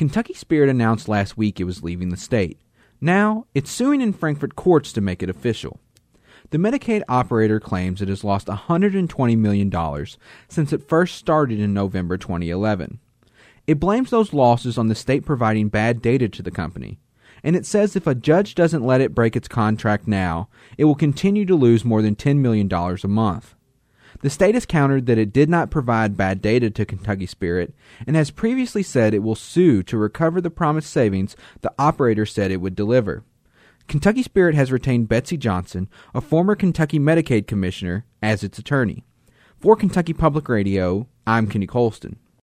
Kentucky Spirit announced last week it was leaving the state. Now, it's suing in Frankfurt courts to make it official. The Medicaid operator claims it has lost $120 million since it first started in November 2011. It blames those losses on the state providing bad data to the company, and it says if a judge doesn't let it break its contract now, it will continue to lose more than $10 million a month. The state has countered that it did not provide bad data to Kentucky Spirit and has previously said it will sue to recover the promised savings the operator said it would deliver. Kentucky Spirit has retained Betsy Johnson, a former Kentucky Medicaid commissioner, as its attorney. For Kentucky Public Radio, I'm Kenny Colston.